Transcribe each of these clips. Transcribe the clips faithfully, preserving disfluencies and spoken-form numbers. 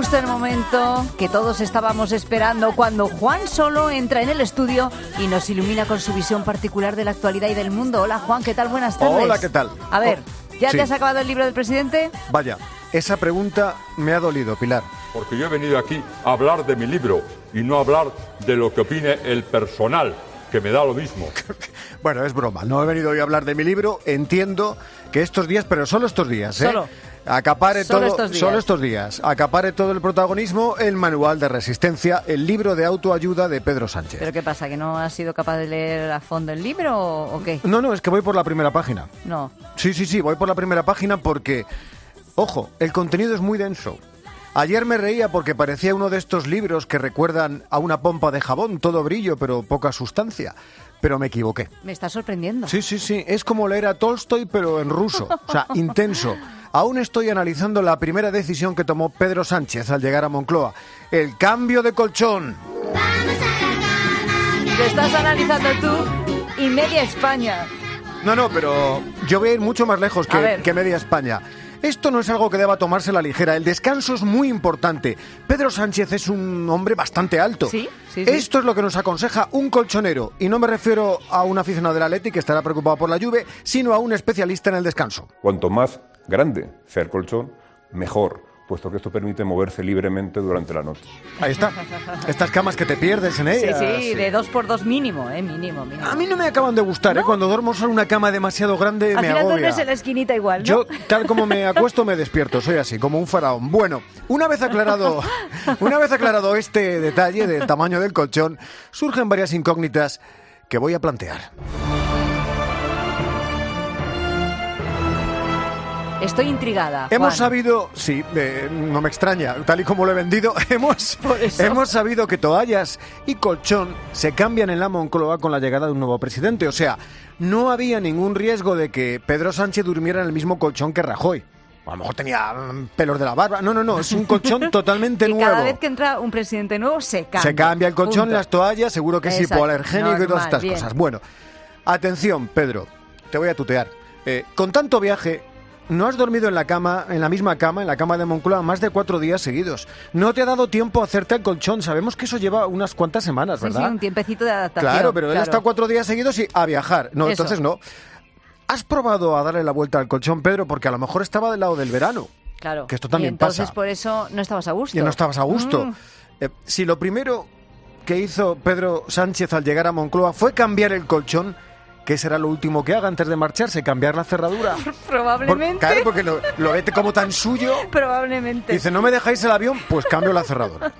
justo en el momento que todos estábamos esperando, cuando Juan Solo entra en el estudio y nos ilumina con su visión particular de la actualidad y del mundo. Hola Juan, ¿qué tal? Buenas tardes. Hola, ¿qué tal? A ver, ¿ya sí. te has acabado el libro del presidente? Vaya, esa pregunta me ha dolido, Pilar. Porque yo he venido aquí a hablar de mi libro y no a hablar de lo que opine el personal, que me da lo mismo. Bueno, es broma, no he venido hoy a hablar de mi libro. Entiendo que estos días, pero solo estos días, ¿eh? Solo. Acapare Solo todo, estos días. solo estos días. Acapare todo el protagonismo, el manual de resistencia, el libro de autoayuda de Pedro Sánchez. ¿Pero qué pasa, que no has sido capaz de leer a fondo el libro o, o qué? No, no, es que voy por la primera página. No. Sí, sí, sí, voy por la primera página porque, ojo, el contenido es muy denso. Ayer me reía porque parecía uno de estos libros que recuerdan a una pompa de jabón, todo brillo pero poca sustancia. Pero me equivoqué. Me está sorprendiendo. Sí, sí, sí, es como leer a Tolstoy pero en ruso, o sea, intenso. Aún estoy analizando la primera decisión que tomó Pedro Sánchez al llegar a Moncloa, el cambio de colchón. Lo estás analizando tú y media España. No, no, pero yo voy a ir mucho más lejos A que, ver. que media España. Esto no es algo que deba tomarse a la ligera. El descanso es muy importante. Pedro Sánchez es un hombre bastante alto. Sí, sí, sí. Esto es lo que nos aconseja un colchonero. Y no me refiero a un aficionado del Atleti que estará preocupado por la lluvia, sino a un especialista en el descanso. Cuanto más grande sea el colchón, mejor, puesto que esto permite moverse libremente durante la noche. Ahí está. Estas camas que te pierdes en Sí, ellas. sí, de dos por dos mínimo, ¿eh? Mínimo, mínimo. A mí no me acaban de gustar, ¿eh? Cuando duermo en una cama demasiado grande Al me final agobia. duermes en la esquinita igual, ¿no? Yo, tal como me acuesto, me despierto. Soy así, como un faraón. Bueno, una vez aclarado, una vez aclarado este detalle del tamaño del colchón, surgen varias incógnitas que voy a plantear. Estoy intrigada, Juan. Hemos sabido, sí, eh, no me extraña, tal y como lo he vendido, hemos, Por eso. hemos sabido que toallas y colchón se cambian en la Moncloa con la llegada de un nuevo presidente. O sea, no había ningún riesgo de que Pedro Sánchez durmiera en el mismo colchón que Rajoy. A lo mejor tenía mm, pelos de la barba. No, no, no, es un colchón totalmente Y nuevo. cada vez que entra un presidente nuevo se cambia. Se cambia el colchón, Punto. las toallas, seguro que es Exacto, hipoalergénico y todas normal, estas bien. cosas. Bueno, atención, Pedro, te voy a tutear. Eh, con tanto viaje, no has dormido en la cama, en la misma cama, en la cama de Moncloa, más de cuatro días seguidos. No te ha dado tiempo a hacerte el colchón. Sabemos que eso lleva unas cuantas semanas, Sí, ¿verdad? sí, un tiempecito de adaptación. Claro, pero él claro. ha estado cuatro días seguidos y a viajar. No, Eso. entonces no. ¿Has probado a darle la vuelta al colchón, Pedro? Porque a lo mejor estaba del lado del verano. Claro. Que esto también y entonces pasa. por eso no estabas a gusto. Y no estabas a gusto. Mm. Eh, si lo primero que hizo Pedro Sánchez al llegar a Moncloa fue cambiar el colchón, ¿qué será lo último que haga antes de marcharse? ¿Cambiar la cerradura? Probablemente. Por- claro, porque lo, lo vete como tan suyo. Probablemente. Dice, ¿no me dejáis el avión? Pues cambio la cerradura.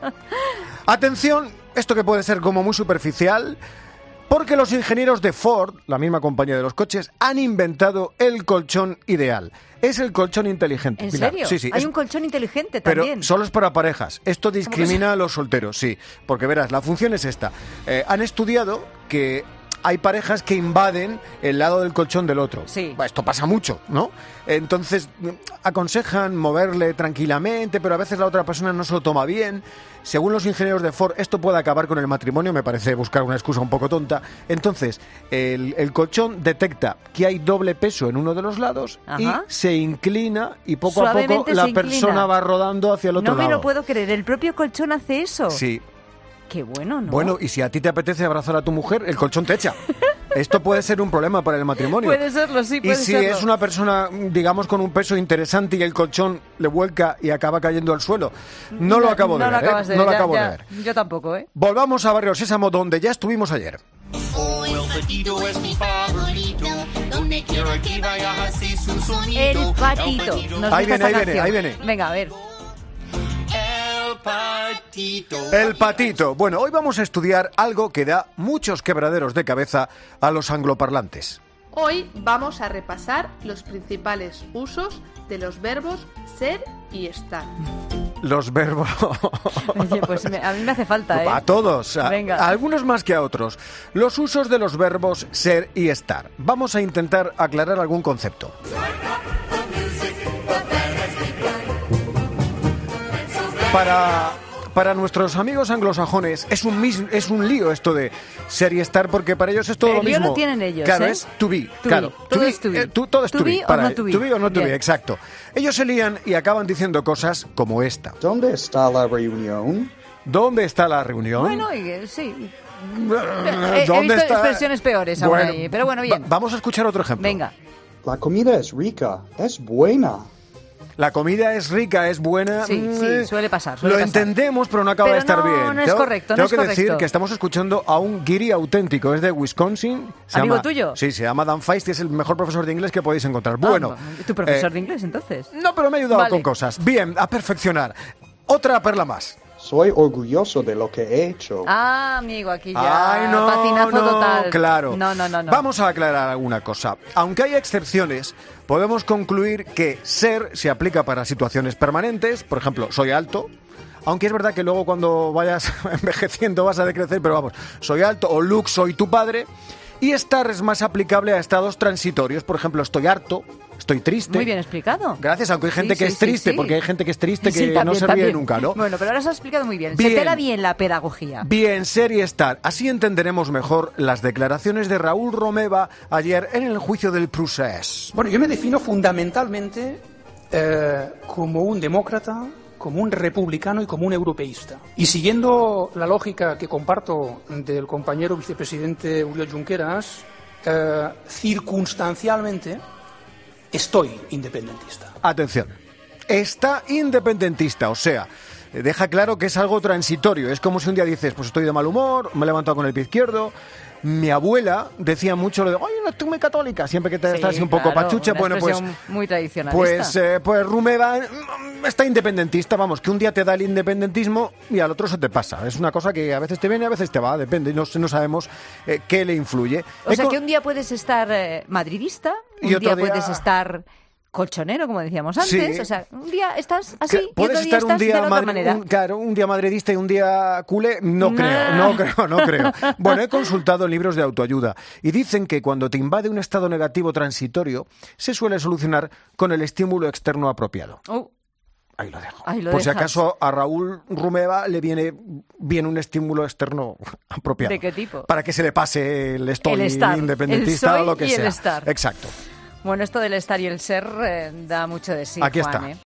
Atención, esto que puede ser como muy superficial, porque los ingenieros de Ford, la misma compañía de los coches, han inventado el colchón ideal. Es el colchón inteligente. ¿En Pilar. serio? Sí, sí. Hay es- un colchón inteligente Pero también. solo es para parejas. Esto discrimina a los solteros, sí. Porque verás, la función es esta. Eh, han estudiado que hay parejas que invaden el lado del colchón del otro. Sí. Bah, esto pasa mucho, ¿no? Entonces, mm, aconsejan moverle tranquilamente, pero a veces la otra persona no se lo toma bien. Según los ingenieros de Ford, esto puede acabar con el matrimonio. Me parece buscar una excusa un poco tonta. Entonces, el, el colchón detecta que hay doble peso en uno de los lados. Ajá. Y se inclina y poco a poco Suavemente la se inclina. persona va rodando hacia el otro no me lado. lo puedo creer. ¿El propio colchón hace eso? Sí. Qué bueno, ¿no? Bueno, y si a ti te apetece abrazar a tu mujer, el colchón te echa. Esto puede ser un problema para el matrimonio. Puede serlo, sí, puede Y si serlo. es una persona, digamos, con un peso interesante y el colchón le vuelca y acaba cayendo al suelo, no, lo acabo de no ver, lo acabas ¿eh? de No ver, lo ya- acabo ya. de ver. Yo tampoco, ¿eh? Volvamos a Barrio Sésamo, donde ya estuvimos ayer. Patito es mi favorito, donde quiera que vaya así su sonido. El patito. Nos Ahí gusta viene, esta ahí viene, canción. ahí viene. Venga, a ver. El patito. El patito. Bueno, hoy vamos a estudiar algo que da muchos quebraderos de cabeza a los angloparlantes. Hoy vamos a repasar los principales usos de los verbos ser y estar. Los verbos... Oye, pues me- a mí me hace falta, ¿eh? A todos, a, Venga. a algunos más que a otros. Los usos de los verbos ser y estar. Vamos a intentar aclarar algún concepto. Para, para nuestros amigos anglosajones es un mis, es un lío esto de ser y estar, porque para ellos es todo El lo lío mismo. lo tienen ellos, Claro, ¿eh? es to be. To claro. be. Todo es to be. Eh, tú- todo es To to be be. o para no ellos. to be. To be o no to be, Bien. exacto. Ellos se lían y acaban diciendo cosas como esta. ¿Dónde está la reunión? ¿Dónde está la reunión? Bueno, y, eh, sí. Eh, He, he visto expresiones peores aún Bueno, ahí, pero bueno, bien. va- vamos a escuchar otro ejemplo. Venga. La comida es rica, es buena. La comida es rica, es buena. Sí, mm, sí, suele pasar, suele Lo pasar. entendemos, pero no acaba Pero de estar no, bien. no es Tengo- correcto, no Tengo es que decir correcto. que estamos escuchando a un guiri auténtico, es de Wisconsin. Se ¿Amigo llama- tuyo? Sí, se llama Dan Feist y es el mejor profesor de inglés que podéis encontrar. Bueno. Ah, ¿tu profesor eh, de inglés entonces? No, pero me ha ayudado Vale. con cosas. Bien, a perfeccionar. Otra perla más. Soy orgulloso de lo que he hecho. Ah, amigo, aquí ya. Ay, no, patinazo no, total. claro. No, no, no, no. Vamos a aclarar alguna cosa. Aunque hay excepciones, podemos concluir que ser se aplica para situaciones permanentes. Por ejemplo, soy alto. Aunque es verdad que luego cuando vayas envejeciendo vas a decrecer, pero vamos, soy alto. O Luke, soy tu padre. Y estar es más aplicable a estados transitorios. Por ejemplo, estoy harto, estoy triste. Muy bien explicado. Gracias, aunque hay gente Sí, que sí, es sí, triste, sí. porque hay gente que es triste que Sí, no también, se ríe también. nunca, ¿no? Bueno, pero ahora se ha explicado muy bien. Bien. Se te da bien la pedagogía. Bien, ser y estar. Así entenderemos mejor las declaraciones de Raúl Romeva ayer en el juicio del procés. Bueno, yo me defino fundamentalmente eh, como un demócrata, como un republicano y como un europeísta. Y siguiendo la lógica que comparto del compañero vicepresidente Oriol Junqueras, eh, circunstancialmente estoy independentista. Atención, está independentista, o sea, deja claro que es algo transitorio. Es como si un día dices, pues estoy de mal humor, me he levantado con el pie izquierdo. Mi abuela decía mucho lo de, oye, no estoy muy católica, siempre que te Sí, estás así un poco claro, pachucha. una Bueno, pues, expresión muy tradicionalista. pues, eh, pues Rumeva mm, está independentista, vamos, que un día te da el independentismo y al otro se te pasa. Es una cosa que a veces te viene, a veces te va, depende, no, no sabemos eh, qué le influye. O sea He que co- un día puedes estar eh, madridista, un Y otro día, día- puedes estar colchonero, como decíamos antes. Sí. O sea, un día estás así Que y puedes otro día estar un estás de día la otra madri- manera. un- claro, un día madridista y un día culé, no Nah. creo, no creo, no creo. Bueno, he consultado en libros de autoayuda y dicen que cuando te invade un estado negativo transitorio, se suele solucionar con el estímulo externo apropiado. Oh, Ahí lo dejo. Ahí lo Por si dejas. acaso a Raúl Rumeva le viene bien un estímulo externo apropiado. ¿de qué tipo? Para que se le pase el estoy El estar, independentista el soy o lo que y el sea. estar. Exacto. Bueno, esto del estar y el ser eh, da mucho de sí, Aquí Juan, está. ¿eh?